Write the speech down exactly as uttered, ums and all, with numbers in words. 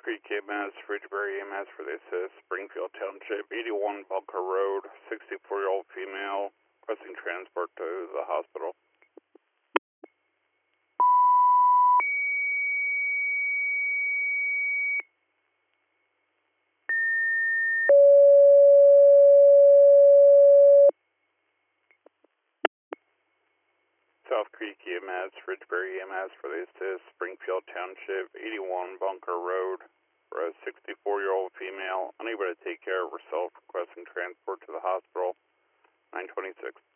Creek E M S, Ridgebury E M S for the assist, Springfield Township, eighty-one Bunker Road, sixty-four-year-old female, requesting transport to the hospital. South Creek E M S, Ridgebury E M S for the assist, Springfield Township, eighty-one Bunker Road, for a sixty-four-year-old female, unable to take care of herself, requesting transport to the hospital, nine twenty-six.